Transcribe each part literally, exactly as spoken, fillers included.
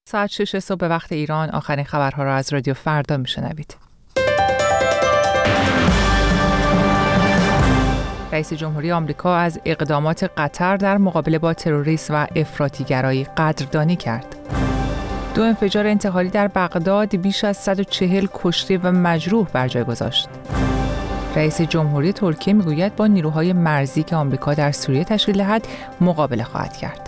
ساعت شش صبح به وقت ایران آخرین خبرها را از رادیو فردا میشنوید. رئیس جمهوری آمریکا از اقدامات قطر در مقابله با تروریسم و افراطی‌گرایی قدردانی کرد. دو انفجار انتحاری در بغداد بیش از صد و چهل کشته و مجروح بر جای گذاشت. رئیس جمهوری ترکیه میگوید با نیروهای مرزی که آمریکا در سوریه تشکیل دهد مقابله خواهد کرد.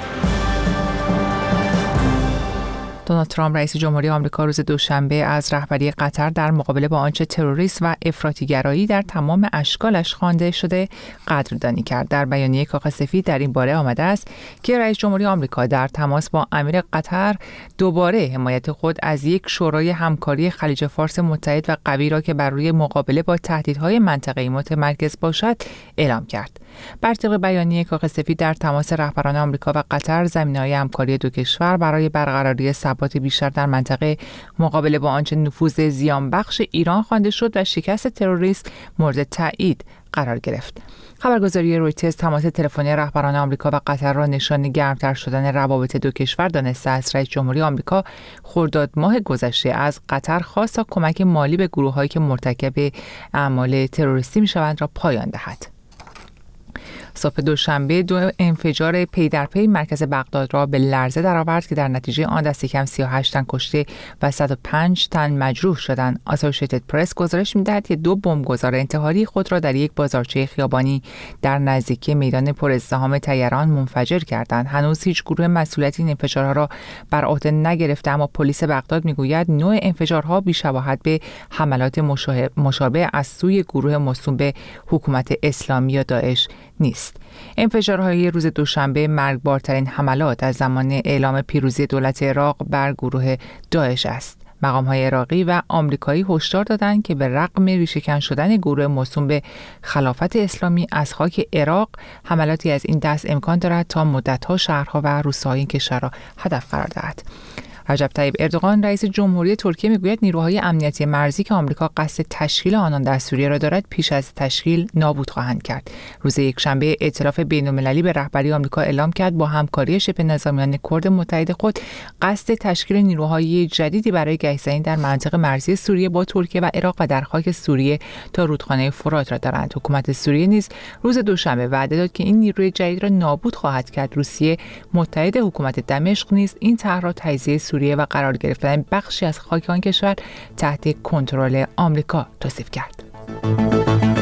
دونالد ترامپ رئیس جمهوری آمریکا روز دوشنبه از رهبری قطر در مقابله با آنچه تروریسم و افراطی‌گرایی در تمام اشکالش خوانده شده قدردانی کرد. در بیانیه کاخ سفید در این باره آمده است که رئیس جمهوری آمریکا در تماس با امیر قطر دوباره حمایت خود از یک شورای همکاری خلیج فارس متحد و قوی را که بر روی مقابله با تهدیدهای منطقه‌ای متمرکز باشد اعلام کرد. بر طبق بیانیه کاخ سفید در تماس رهبران آمریکا و قطر زمینه‌های همکاری دو کشور برای برقراری ثبات بیشتر در منطقه، مقابله با آنچه نفوذ زیانبخش ایران خوانده شد و شکست تروریسم مورد تایید قرار گرفت. خبرگزاری رویترز تماس تلفنی رهبران آمریکا و قطر را نشان گرمتر شدن روابط دو کشور دانسته است. رئیس جمهوری آمریکا خرداد ماه گذشته از قطر خواست تا کمک مالی به گروه‌هایی که مرتکب اعمال تروریستی می‌شوند را پایان دهد. صبح دوشنبه دو انفجار پی در پی مرکز بغداد را به لرزه درآورد که در نتیجه آن دست کم سی و هشت تن کشته و صد و پنج تن مجروح شدند. اسوسییتد پرس گزارش می‌دهد که دو بمبگذار انتحاری خود را در یک بازارچه خیابانی در نزدیکی میدان پر ازدحام تهران منفجر کردند. هنوز هیچ گروه مسئولیت این انفجارها را بر عهده نگرفته، اما پلیس بغداد می‌گوید نوع انفجارها بی‌شباهت به حملات مشابه از سوی گروه موسوم به حکومت اسلامی یا داعش نیست. انفجارهای روز دوشنبه مرگبارترین حملات از زمان اعلام پیروزی دولت عراق بر گروه داعش است. مقام‌های عراقی و آمریکایی هشدار دادند که به رغم ریشه‌کن شدن گروه موسوم به خلافت اسلامی از خاک عراق، حملاتی از این دست امکان دارد تا مدت‌ها شهرها و روستاهای این کشور را هدف قرار دهد. رجب طیب اردوغان رئیس جمهوری ترکیه میگوید نیروهای امنیتی مرزی که آمریکا قصد تشکیل آنان در سوریه را دارد پیش از تشکیل نابود خواهند کرد. روز یکشنبه ائتلاف بین‌المللی به رهبری آمریکا اعلام کرد با همکاری شبه نظامیان کرد متحد خود قصد تشکیل نیروهای جدیدی برای گه‌زنی در منطقه مرزی سوریه با ترکیه و عراق و در خاک سوریه تا رودخانه فرات را دارند. حکومت سوریه نیز روز دوشنبه وعده داد که این نیروی جدید را نابود خواهد کرد. روسیه متحد حکومت دمشق نیز این طرح را تجزیه سوریه و قرار گرفتن بخشی از خاک آن کشور تحت کنترل آمریکا توصیف کرد.